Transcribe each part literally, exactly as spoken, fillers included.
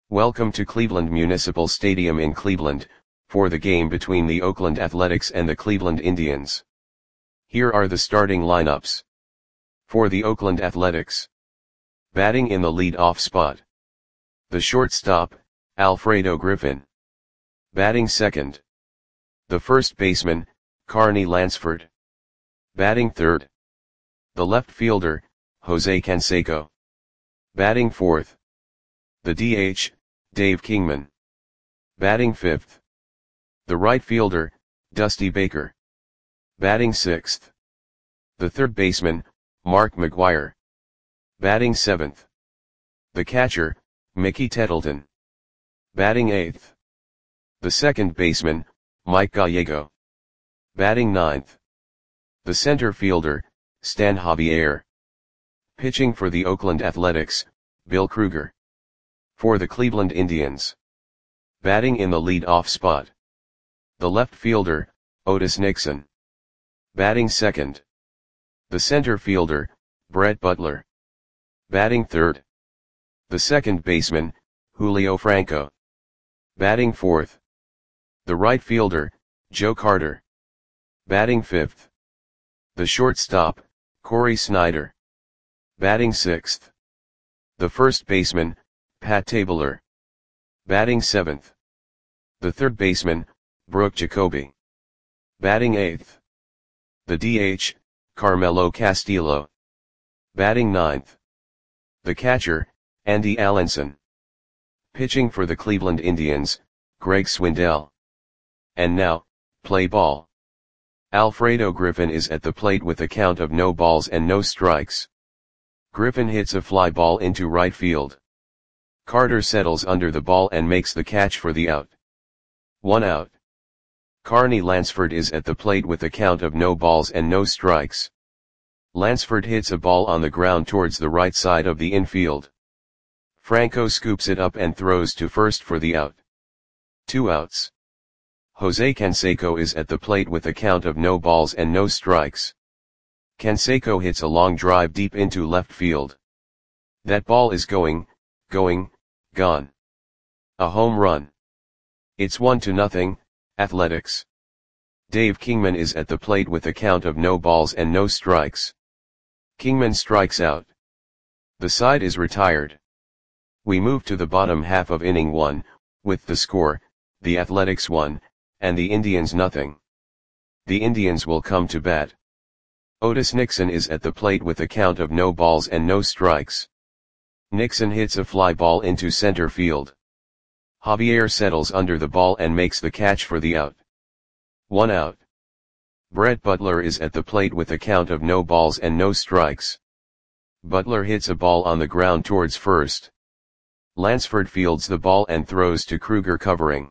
Welcome to Cleveland Municipal Stadium in Cleveland, for the game between the Oakland Athletics and the Cleveland Indians. Here are the starting lineups. For the Oakland Athletics. Batting in the lead-off spot. The shortstop, Alfredo Griffin. Batting second. The first baseman, Carney Lansford. Batting third. The left fielder, Jose Canseco. Batting fourth. The D H, Dave Kingman. Batting fifth. The right fielder, Dusty Baker. Batting sixth. The third baseman, Mark McGwire. Batting seventh. The catcher, Mickey Tettleton. Batting eighth. The second baseman, Mike Gallego. Batting ninth. The center fielder, Stan Javier. Pitching for the Oakland Athletics, Bill Krueger. For the Cleveland Indians. Batting in the lead-off spot. The left fielder, Otis Nixon. Batting second. The center fielder, Brett Butler. Batting third. The second baseman, Julio Franco. Batting fourth. The right fielder, Joe Carter. Batting fifth. The shortstop, Corey Snyder. Batting sixth. The first baseman, Pat Tabler. Batting seventh. The third baseman, Brooke Jacoby. Batting eighth. The D H, Carmelo Castillo. Batting ninth. The catcher, Andy Allenson. Pitching for the Cleveland Indians, Greg Swindell. And now, play ball. Alfredo Griffin is at the plate with a count of no balls and no strikes. Griffin hits a fly ball into right field. Carter settles under the ball and makes the catch for the out. One out. Carney Lansford is at the plate with a count of no balls and no strikes. Lansford hits a ball on the ground towards the right side of the infield. Franco scoops it up and throws to first for the out. Two outs. Jose Canseco is at the plate with a count of no balls and no strikes. Canseco hits a long drive deep into left field. That ball is going, going, gone. A home run. It's one to nothing, Athletics. Dave Kingman is at the plate with a count of no balls and no strikes. Kingman strikes out. The side is retired. We move to the bottom half of inning one, with the score, the Athletics one, and the Indians nothing. The Indians will come to bat. Otis Nixon is at the plate with a count of no balls and no strikes. Nixon hits a fly ball into center field. Javier settles under the ball and makes the catch for the out. One out. Brett Butler is at the plate with a count of no balls and no strikes. Butler hits a ball on the ground towards first. Lansford fields the ball and throws to Krueger covering.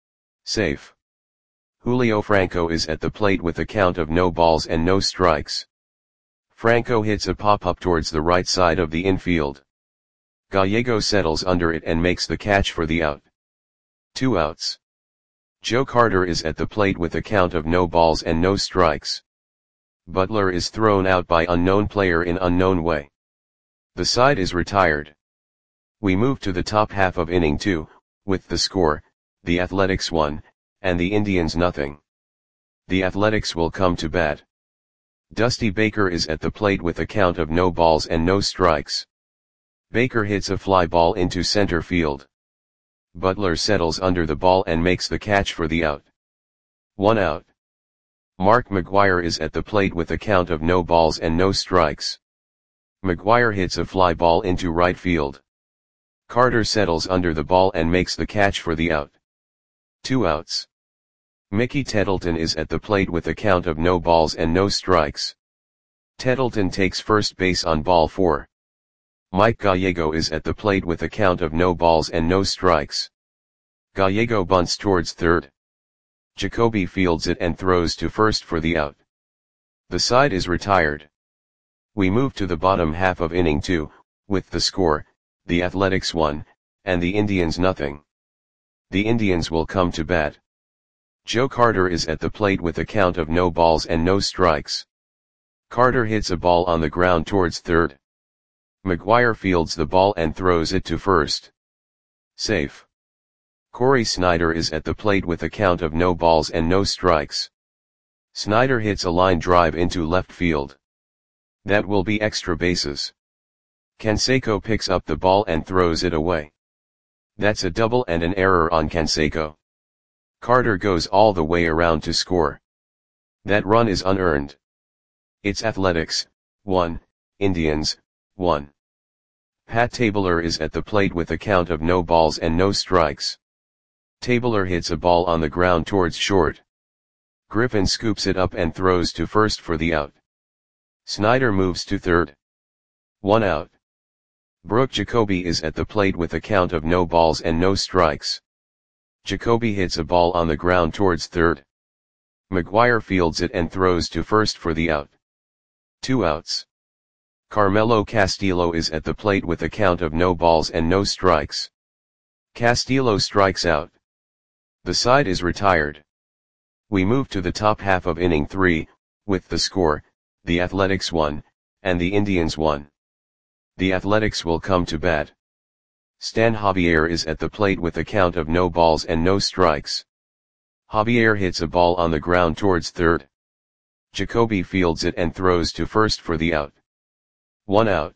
Safe. Julio Franco is at the plate with a count of no balls and no strikes. Franco hits a pop-up towards the right side of the infield. Gallego settles under it and makes the catch for the out. Two outs. Joe Carter is at the plate with a count of no balls and no strikes. Butler is thrown out by unknown player in unknown way. The side is retired. We move to the top half of inning two, with the score, the Athletics one, and the Indians nothing. The Athletics will come to bat. Dusty Baker is at the plate with a count of no balls and no strikes. Baker hits a fly ball into center field. Butler settles under the ball and makes the catch for the out. One out. Mark McGwire is at the plate with a count of no balls and no strikes. McGwire hits a fly ball into right field. Carter settles under the ball and makes the catch for the out. Two outs. Mickey Tettleton is at the plate with a count of no balls and no strikes. Tettleton takes first base on ball four. Mike Gallego is at the plate with a count of no balls and no strikes. Gallego bunts towards third. Jacoby fields it and throws to first for the out. The side is retired. We move to the bottom half of inning two, with the score, the Athletics one, and the Indians nothing. The Indians will come to bat. Joe Carter is at the plate with a count of no balls and no strikes. Carter hits a ball on the ground towards third. McGwire fields the ball and throws it to first. Safe. Corey Snyder is at the plate with a count of no balls and no strikes. Snyder hits a line drive into left field. That will be extra bases. Canseco picks up the ball and throws it away. That's a double and an error on Canseco. Carter goes all the way around to score. That run is unearned. It's Athletics, one, Indians, one. Pat Tabler is at the plate with a count of no balls and no strikes. Tabler hits a ball on the ground towards short. Griffin scoops it up and throws to first for the out. Snyder moves to third. One out. Brooke Jacoby is at the plate with a count of no balls and no strikes. Jacoby hits a ball on the ground towards third. McGuire fields it and throws to first for the out. Two outs. Carmelo Castillo is at the plate with a count of no balls and no strikes. Castillo strikes out. The side is retired. We move to the top half of inning three, with the score, the Athletics one, and the Indians one. The Athletics will come to bat. Stan Javier is at the plate with a count of no balls and no strikes. Javier hits a ball on the ground towards third. Jacoby fields it and throws to first for the out. One out.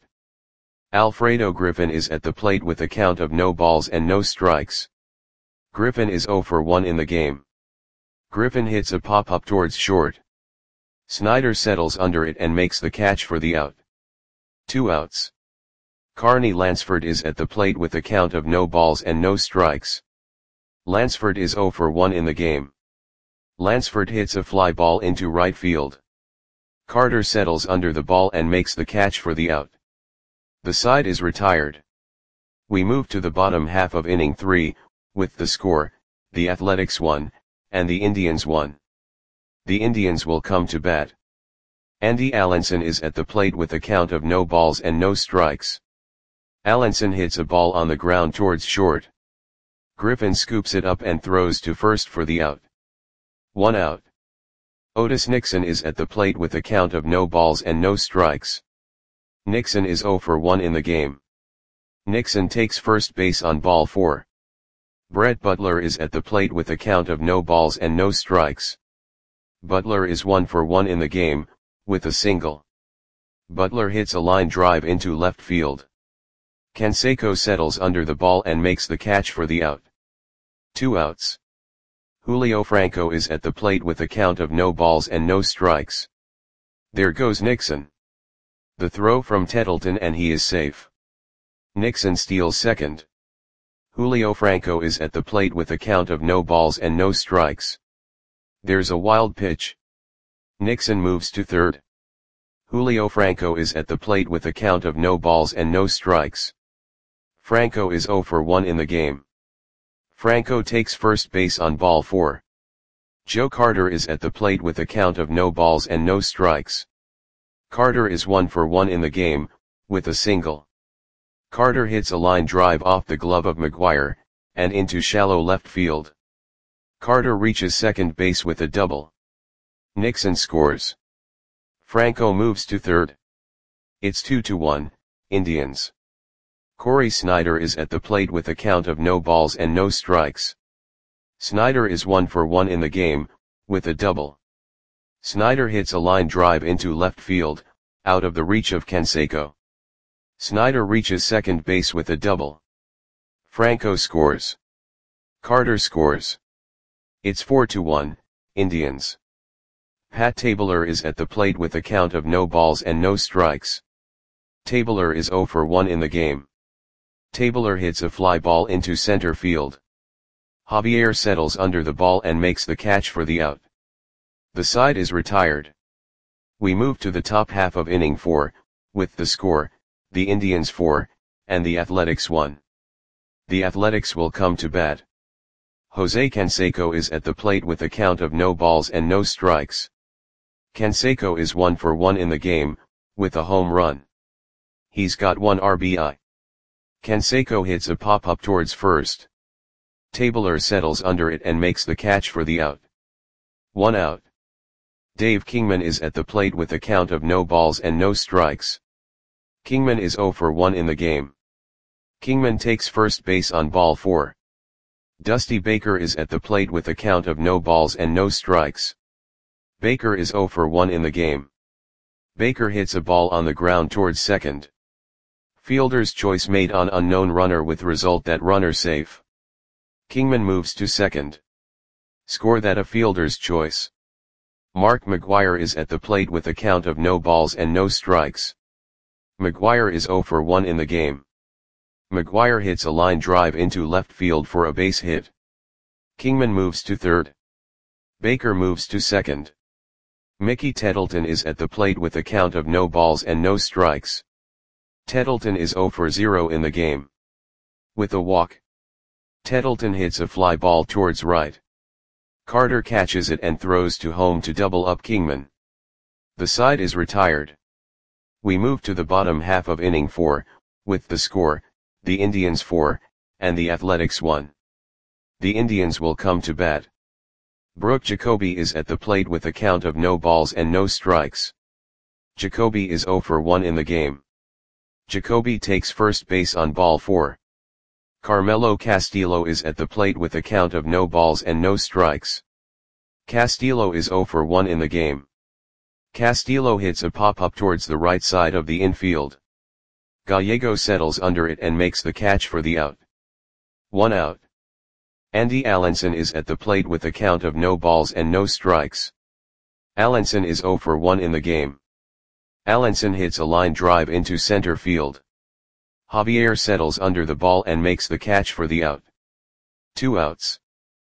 Alfredo Griffin is at the plate with a count of no balls and no strikes. Griffin is zero for one in the game. Griffin hits a pop-up towards short. Snyder settles under it and makes the catch for the out. Two outs. Carney Lansford is at the plate with a count of no balls and no strikes. Lansford is zero for one in the game. Lansford hits a fly ball into right field. Carter settles under the ball and makes the catch for the out. The side is retired. We move to the bottom half of inning three, with the score, the Athletics one, and the Indians one. The Indians will come to bat. Andy Allenson is at the plate with a count of no balls and no strikes. Allenson hits a ball on the ground towards short. Griffin scoops it up and throws to first for the out. One out. Otis Nixon is at the plate with a count of no balls and no strikes. Nixon is zero for one in the game. Nixon takes first base on ball four. Brett Butler is at the plate with a count of no balls and no strikes. Butler is one for one in the game, with a single. Butler hits a line drive into left field. Canseco settles under the ball and makes the catch for the out. Two outs. Julio Franco is at the plate with a count of no balls and no strikes. There goes Nixon. The throw from Tettleton and he is safe. Nixon steals second. Julio Franco is at the plate with a count of no balls and no strikes. There's a wild pitch. Nixon moves to third. Julio Franco is at the plate with a count of no balls and no strikes. Franco is zero for one in the game. Franco takes first base on ball four. Joe Carter is at the plate with a count of no balls and no strikes. Carter is one for one in the game, with a single. Carter hits a line drive off the glove of McGuire, and into shallow left field. Carter reaches second base with a double. Nixon scores. Franco moves to third. It's two to one, Indians. Corey Snyder is at the plate with a count of no balls and no strikes. Snyder is one for one in the game, with a double. Snyder hits a line drive into left field, out of the reach of Canseco. Snyder reaches second base with a double. Franco scores. Carter scores. It's four to one, Indians. Pat Tabler is at the plate with a count of no balls and no strikes. Tabler is zero for one in the game. Tabler hits a fly ball into center field. Javier settles under the ball and makes the catch for the out. The side is retired. We move to the top half of inning four, with the score, the Indians four, and the Athletics one. The Athletics will come to bat. Jose Canseco is at the plate with a count of no balls and no strikes. Canseco is one for one in the game, with a home run. He's got one R B I. Canseco hits a pop-up towards first. Tabler settles under it and makes the catch for the out. One out. Dave Kingman is at the plate with a count of no balls and no strikes. Kingman is zero for one in the game. Kingman takes first base on ball four. Dusty Baker is at the plate with a count of no balls and no strikes. Baker is zero for one in the game. Baker hits a ball on the ground towards second. Fielder's choice made on unknown runner with result that runner safe. Kingman moves to second. Score that a fielder's choice. Mark McGwire is at the plate with a count of no balls and no strikes. McGwire is zero for one in the game. McGwire hits a line drive into left field for a base hit. Kingman moves to third. Baker moves to second. Mickey Tettleton is at the plate with a count of no balls and no strikes. Tettleton is zero for zero in the game. With a walk, Tettleton hits a fly ball towards right. Carter catches it and throws to home to double up Kingman. The side is retired. We move to the bottom half of inning four, with the score, the Indians four, and the Athletics one. The Indians will come to bat. Brooke Jacoby is at the plate with a count of no balls and no strikes. Jacoby is zero for one in the game. Jacoby takes first base on ball four. Carmelo Castillo is at the plate with a count of no balls and no strikes. Castillo is zero for one in the game. Castillo hits a pop-up towards the right side of the infield. Gallego settles under it and makes the catch for the out. One out. Andy Allenson is at the plate with a count of no balls and no strikes. Allenson is zero for one in the game. Allenson hits a line drive into center field. Javier settles under the ball and makes the catch for the out. Two outs.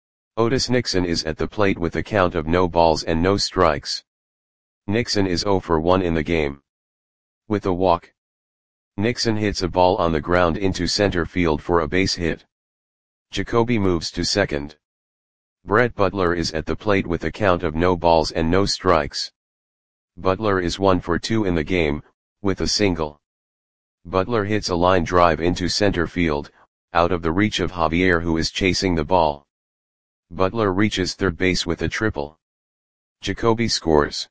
Otis Nixon is at the plate with a count of no balls and no strikes. Nixon is zero for one in the game. With a walk, Nixon hits a ball on the ground into center field for a base hit. Jacoby moves to second. Brett Butler is at the plate with a count of no balls and no strikes. Butler is one for two in the game, with a single. Butler hits a line drive into center field, out of the reach of Javier, who is chasing the ball. Butler reaches third base with a triple. Jacoby scores.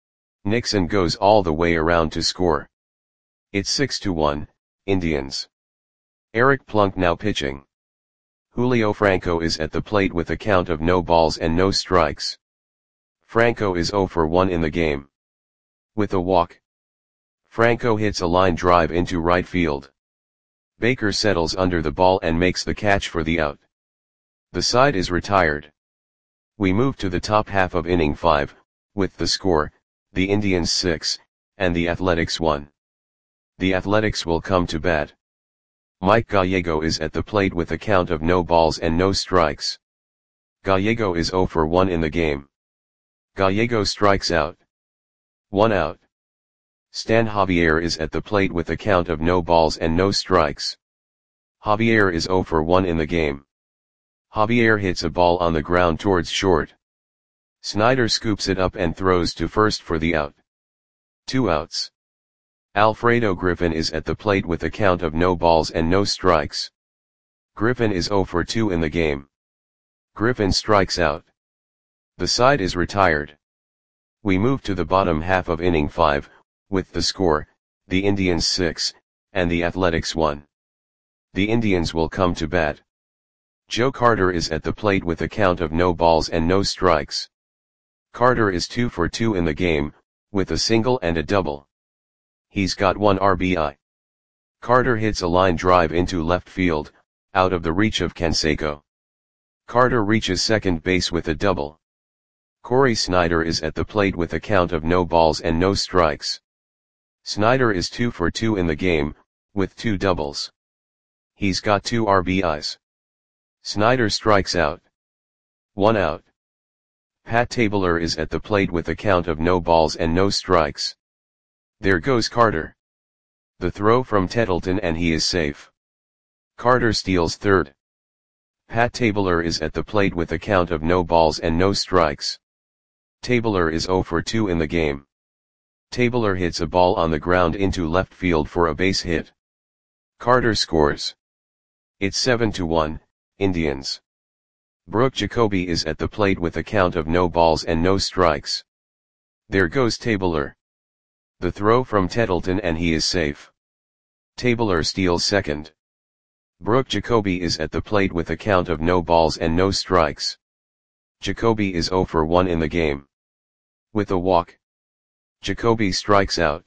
Nixon goes all the way around to score. It's six to one, Indians. Eric Plunk now pitching. Julio Franco is at the plate with a count of no balls and no strikes. Franco is zero for one in the game. With a walk, Franco hits a line drive into right field. Baker settles under the ball and makes the catch for the out. The side is retired. We move to the top half of inning five, with the score, the Indians six, and the Athletics one. The Athletics will come to bat. Mike Gallego is at the plate with a count of no balls and no strikes. Gallego is zero for one in the game. Gallego strikes out. One out. Stan Javier is at the plate with a count of no balls and no strikes. Javier is zero for one in the game. Javier hits a ball on the ground towards short. Snyder scoops it up and throws to first for the out. Two outs. Alfredo Griffin is at the plate with a count of no balls and no strikes. Griffin is zero for two in the game. Griffin strikes out. The side is retired. We move to the bottom half of inning five, with the score, the Indians six, and the Athletics one. The Indians will come to bat. Joe Carter is at the plate with a count of no balls and no strikes. Carter is two for two in the game, with a single and a double. He's got one R B I. Carter hits a line drive into left field, out of the reach of Canseco. Carter reaches second base with a double. Corey Snyder is at the plate with a count of no balls and no strikes. Snyder is two for two in the game, with two doubles. He's got two R B Is. Snyder strikes out. One out. Pat Tabler is at the plate with a count of no balls and no strikes. There goes Carter. The throw from Tettleton and he is safe. Carter steals third. Pat Tabler is at the plate with a count of no balls and no strikes. Tabler is zero for two in the game. Tabler hits a ball on the ground into left field for a base hit. Carter scores. It's seven to one, Indians. Brooke Jacoby is at the plate with a count of no balls and no strikes. There goes Tabler. The throw from Tettleton and he is safe. Tabler steals second. Brooke Jacoby is at the plate with a count of no balls and no strikes. Jacoby is zero for one in the game. With a walk, Jacoby strikes out.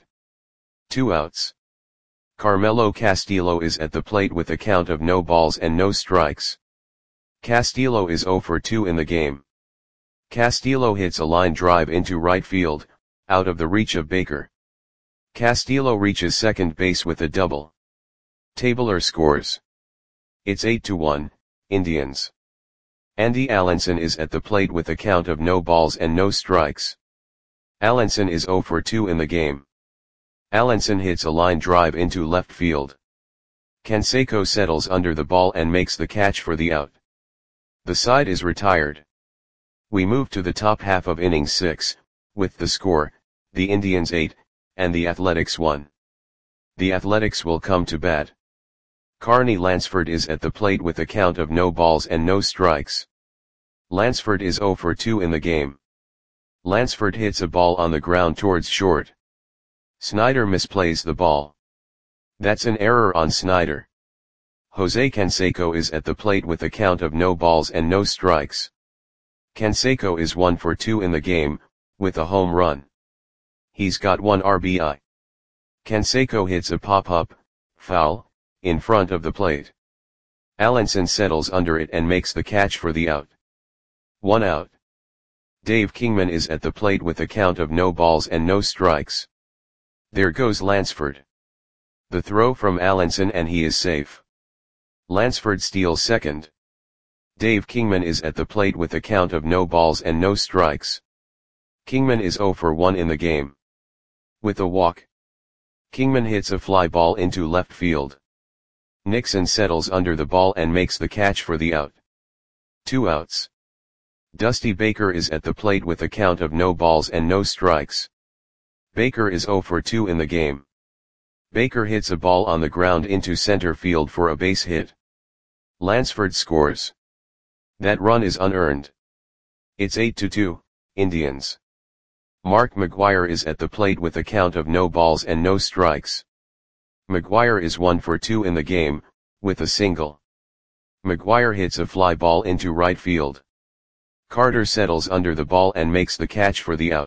Two outs. Carmelo Castillo is at the plate with a count of no balls and no strikes. Castillo is zero for two in the game. Castillo hits a line drive into right field, out of the reach of Baker. Castillo reaches second base with a double. Tabler scores. It's eight to one, Indians. Andy Allenson is at the plate with a count of no balls and no strikes. Allenson is zero for two in the game. Allenson hits a line drive into left field. Canseco settles under the ball and makes the catch for the out. The side is retired. We move to the top half of inning six, with the score, the Indians eight, and the Athletics one. The Athletics will come to bat. Carney Lansford is at the plate with a count of no balls and no strikes. Lansford is zero for two in the game. Lansford hits a ball on the ground towards short. Snyder misplays the ball. That's an error on Snyder. Jose Canseco is at the plate with a count of no balls and no strikes. Canseco is one for two in the game, with a home run. He's got one R B I. Canseco hits a pop-up, foul, in front of the plate. Allenson settles under it and makes the catch for the out. One out. Dave Kingman is at the plate with a count of no balls and no strikes. There goes Lansford. The throw from Allenson and he is safe. Lansford steals second. Dave Kingman is at the plate with a count of no balls and no strikes. Kingman is zero for one in the game. With a walk, Kingman hits a fly ball into left field. Nixon settles under the ball and makes the catch for the out. Two outs. Dusty Baker is at the plate with a count of no balls and no strikes. Baker is zero for two in the game. Baker hits a ball on the ground into center field for a base hit. Lansford scores. That run is unearned. It's eight to two, Indians. Mark McGwire is at the plate with a count of no balls and no strikes. McGwire is one for two in the game, with a single. McGwire hits a fly ball into right field. Carter settles under the ball and makes the catch for the out.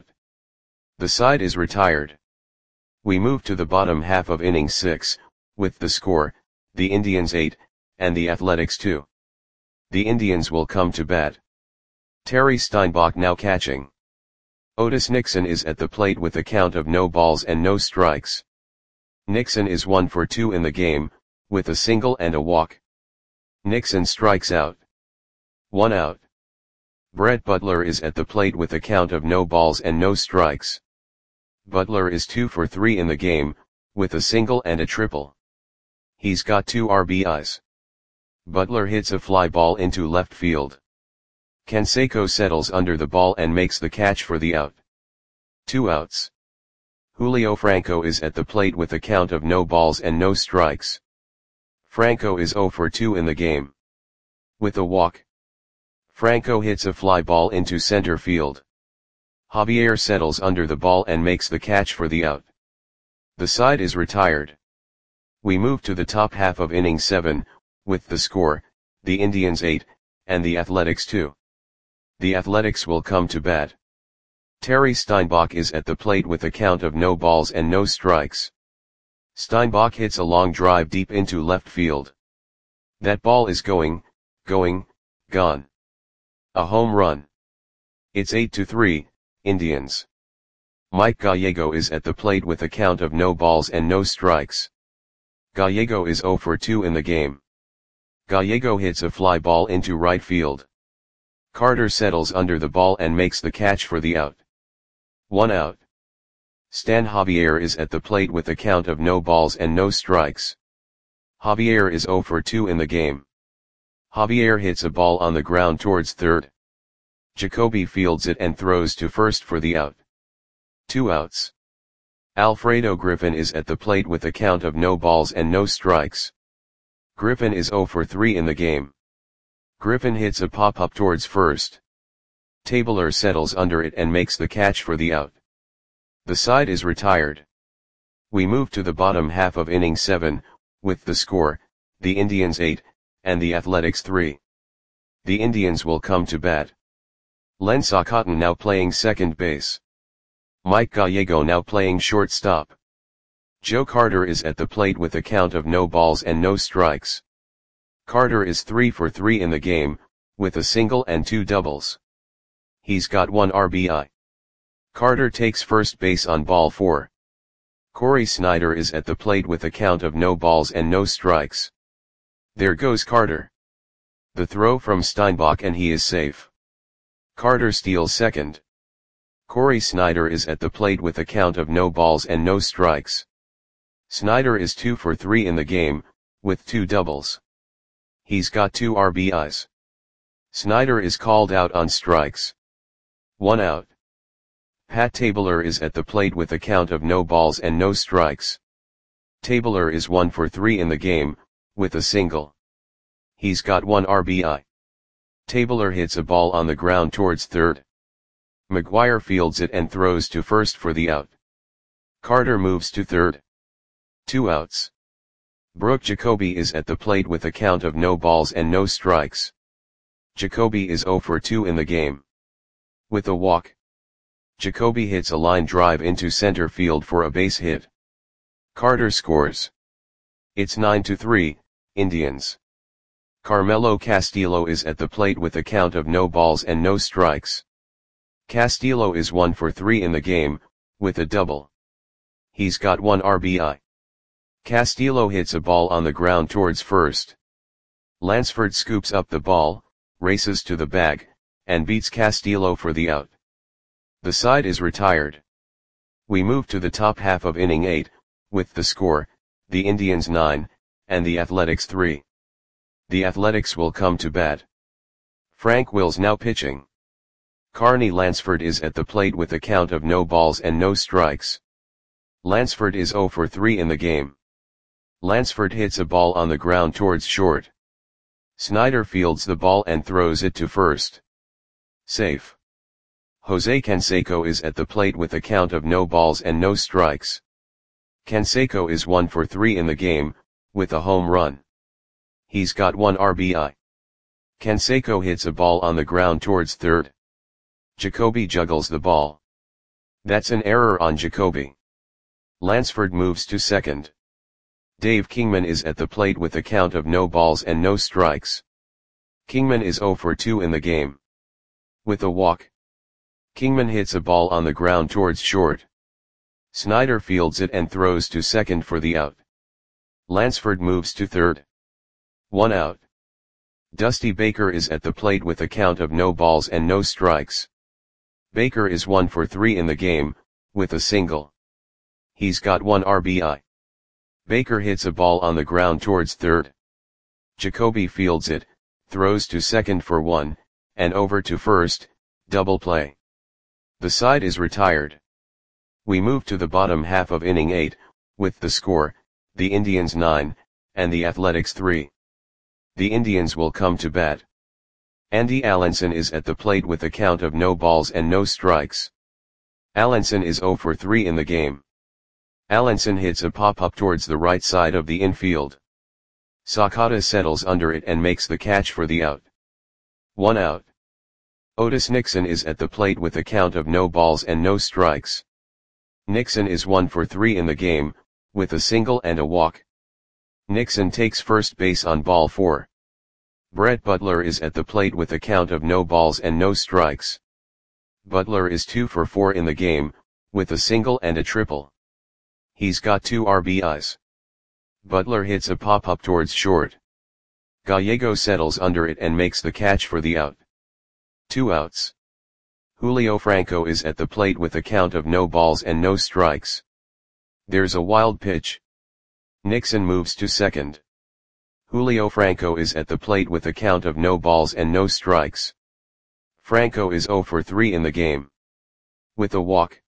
The side is retired. We move to the bottom half of inning six, with the score, the Indians eight, and the Athletics two. The Indians will come to bat. Terry Steinbach now catching. Otis Nixon is at the plate with a count of no balls and no strikes. Nixon is one for two in the game, with a single and a walk. Nixon strikes out. One out. Brett Butler is at the plate with a count of no balls and no strikes. Butler is two for three in the game, with a single and a triple. He's got two R B Is. Butler hits a fly ball into left field. Canseco settles under the ball and makes the catch for the out. Two outs. Julio Franco is at the plate with a count of no balls and no strikes. Franco is zero for two in the game. With a walk, Franco hits a fly ball into center field. Javier settles under the ball and makes the catch for the out. The side is retired. We move to the top half of inning seven, with the score, the Indians eight, and the Athletics two. The Athletics will come to bat. Terry Steinbach is at the plate with a count of no balls and no strikes. Steinbach hits a long drive deep into left field. That ball is going, going, gone. A home run. It's eight to three, Indians. Mike Gallego is at the plate with a count of no balls and no strikes. Gallego is zero for two in the game. Gallego hits a fly ball into right field. Carter settles under the ball and makes the catch for the out. One out. Stan Javier is at the plate with a count of no balls and no strikes. Javier is zero for two in the game. Javier hits a ball on the ground towards third. Jacoby fields it and throws to first for the out. Two outs. Alfredo Griffin is at the plate with a count of no balls and no strikes. Griffin is zero for three in the game. Griffin hits a pop-up towards first. Tabler settles under it and makes the catch for the out. The side is retired. We move to the bottom half of inning seven, with the score, the Indians eight, and the Athletics three. The Indians will come to bat. Len Sakatan now playing second base. Mike Gallego now playing shortstop. Joe Carter is at the plate with a count of no balls and no strikes. Carter is three for three in the game, with a single and two doubles. He's got one R B I. Carter takes first base on ball four. Corey Snyder is at the plate with a count of no balls and no strikes. There goes Carter. The throw from Steinbach and he is safe. Carter steals second. Corey Snyder is at the plate with a count of no balls and no strikes. Snyder is two for three in the game, with two doubles. He's got two R B Is. Snyder is called out on strikes. One out. Pat Tabler is at the plate with a count of no balls and no strikes. Tabler is one for three in the game, with a single. He's got one R B I. Tabler hits a ball on the ground towards third. McGuire fields it and throws to first for the out. Carter moves to third. Two outs. Brooke Jacoby is at the plate with a count of no balls and no strikes. Jacoby is zero for two in the game. With a walk. Jacoby hits a line drive into center field for a base hit. Carter scores. It's nine to three, Indians. Carmelo Castillo is at the plate with a count of no balls and no strikes. Castillo is one for three in the game, with a double. He's got one R B I. Castillo hits a ball on the ground towards first. Lansford scoops up the ball, races to the bag, and beats Castillo for the out. The side is retired. We move to the top half of inning eight, with the score, the Indians nine, and the Athletics three. The Athletics will come to bat. Frank Wills now pitching. Carney Lansford is at the plate with a count of no balls and no strikes. Lansford is zero for three in the game. Lansford hits a ball on the ground towards short. Snyder fields the ball and throws it to first. Safe. Jose Canseco is at the plate with a count of no balls and no strikes. Canseco is one for three in the game, with a home run. He's got one R B I. Canseco hits a ball on the ground towards third. Jacoby juggles the ball. That's an error on Jacoby. Lansford moves to second. Dave Kingman is at the plate with a count of no balls and no strikes. Kingman is zero for two in the game. With a walk. Kingman hits a ball on the ground towards short. Snyder fields it and throws to second for the out. Lansford moves to third. One out. Dusty Baker is at the plate with a count of no balls and no strikes. Baker is one for three in the game, with a single. He's got one R B I. Baker hits a ball on the ground towards third. Jacoby fields it, throws to second for one, and over to first, double play. The side is retired. We move to the bottom half of inning eight, with the score, the Indians nine, and the Athletics three. The Indians will come to bat. Andy Allenson is at the plate with a count of no balls and no strikes. Allenson is zero for three in the game. Allenson hits a pop-up towards the right side of the infield. Sakata settles under it and makes the catch for the out. One out. Otis Nixon is at the plate with a count of no balls and no strikes. Nixon is one for three in the game, with a single and a walk. Nixon takes first base on ball four. Brett Butler is at the plate with a count of no balls and no strikes. Butler is two for four in the game, with a single and a triple. He's got two R B Is. Butler hits a pop-up towards short. Gallego settles under it and makes the catch for the out. Two outs. Julio Franco is at the plate with a count of no balls and no strikes. There's a wild pitch. Nixon moves to second. Julio Franco is at the plate with a count of no balls and no strikes. Franco is zero for three in the game. With a walk.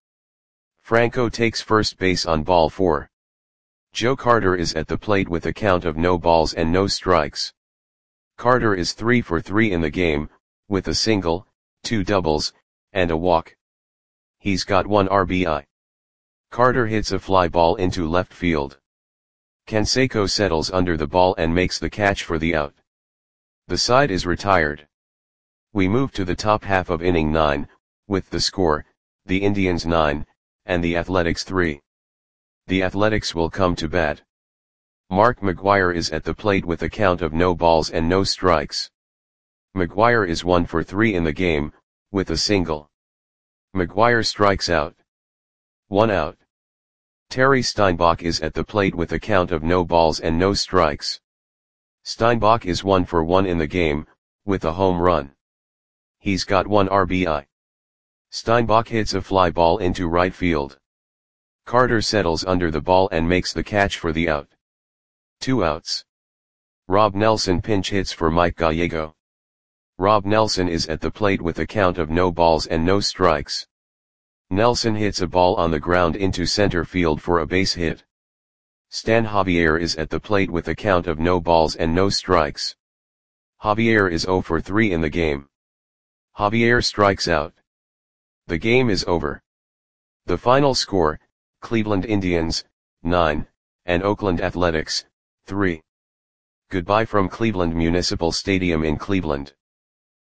Franco takes first base on ball four. Joe Carter is at the plate with a count of no balls and no strikes. Carter is three for three in the game, with a single, two doubles, and a walk. He's got one R B I. Carter hits a fly ball into left field. Canseco settles under the ball and makes the catch for the out. The side is retired. We move to the top half of inning nine, with the score, the Indians nine, and the Athletics three. The Athletics will come to bat. Mark McGwire is at the plate with a count of no balls and no strikes. McGwire is one for three in the game, with a single. McGwire strikes out. One out. Terry Steinbach is at the plate with a count of no balls and no strikes. Steinbach is one for one in the game, with a home run. He's got one R B I. Steinbach hits a fly ball into right field. Carter settles under the ball and makes the catch for the out. Two outs. Rob Nelson pinch hits for Mike Gallego. Rob Nelson is at the plate with a count of no balls and no strikes. Nelson hits a ball on the ground into center field for a base hit. Stan Javier is at the plate with a count of no balls and no strikes. Javier is zero for three in the game. Javier strikes out. The game is over. The final score, Cleveland Indians, nine, and Oakland Athletics, three. Goodbye from Cleveland Municipal Stadium in Cleveland.